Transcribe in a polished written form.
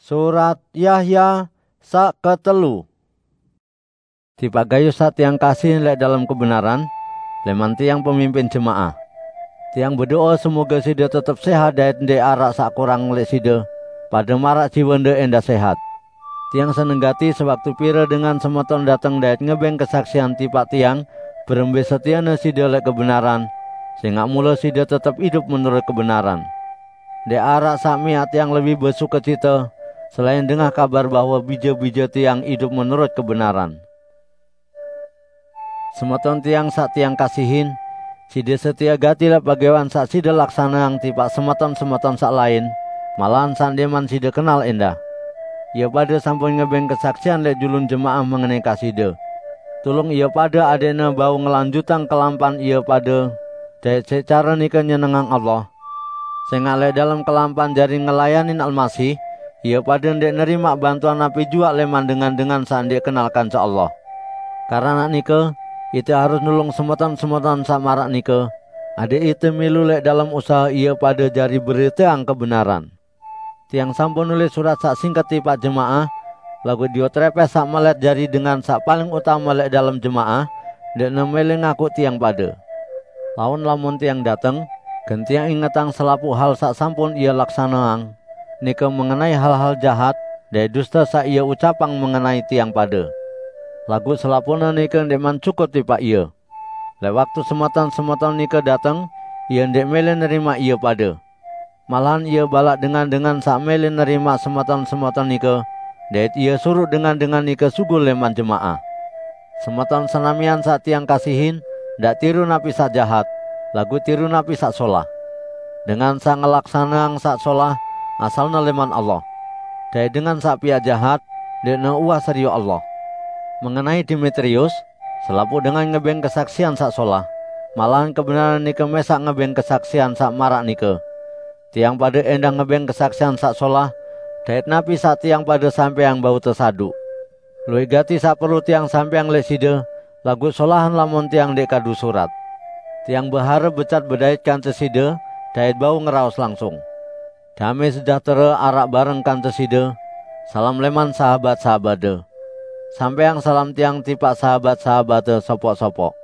Surat Yahya sak ketelu. Tiba gayu sa tiang kasih lek dalam kebenaran, leman tiang pemimpin jemaah. Tiang berdoa semoga sida tetap sehat dan ndek arak sak kurang lek sida, pada marak jiwa ndek endah sehat. Tiang senenggati sewaktu pira dengan semeton datang dan ngebeng kesaksian tipak tiang, berembe setiana sida lek kebenaran, sehingga mula sida tetap hidup menurut kebenaran. Ndek arak sak miat yang lebih bersukacita, selain dengar kabar bahwa bija-bija tiang hidup menurut kebenaran. Semeton tiang sak tiang kasihin, sida setia gati lah pagawan sak sida laksana yang tipak semeton-semeton sak lain, malahan sandeman sida kenal endah. Ia pada sampun ngebeng kesaksian lek julun jemaah mengenai kasida. Tulung ia pada adena bau ngelanjutan kelampan ia pada, daya secara nika nyenengang Allah. Sehingga lek dalam kelampan jari ngelayanin Almasih, ia pada ndek nerima bantuan api jua leman dengan saat ndek kenalkan sa Allah. Karena nika, itu harus nulung semeton-semeton sak marak nika. Ada itu milu lek dalam usaha ia pada jari beriteang kebenaran. Tiang sampun nulis surat sak singkat tipak jemaah, lagu diotrepes sak melet jari dengan sak paling utama lek dalam jemaah, ndek nemele ngaku tiang pada. Lawan lamun tiang dateng, gentiang ingetang selapu hal sak sampun ia laksanaang, nika mengenai hal-hal jahat, dan dusta sak ia ucapang mengenai tiang pada. Lagu selapuna nika ndeman cukup tipak ia. Lek waktu semeton-semeton nika datang, ia ndek mele nerima ia pada. Malahan ia balak dengan sak mele nerima semeton-semeton nika, dan ia suruh dengan nika sugul leman jemaah. Semeton senamian sak tiang kasihin, ndak tiru napi sak jahat, lagu tiru napi sak solah. Dengan sak ngelaksanang sak solah, asalna leman Allah. Dan dengan sak pihak jahat, ndek na uah serius Allah. Mengenai Demetrius, selapu dengan ngebeng kesaksian sak solah, malahan kebenaran nika mesak ngebeng kesaksian sak marak nika. Tiang pada endah ngebeng kesaksian sak solah, dait napi sak tiang pada sampai yang bau tersadu. Luwih gati sak perlu tiang sampai yang leside, lagu solahan lamun tiang dek kadu surat. Tiang berharap becat bedait kan teside, dait bau ngeraos langsung. Damai sejahtera arak bareng kan teside, salam leman sahabat-sahabade. Sampai yang salam tiang tipak sahabat-sahabade sopok-sopok.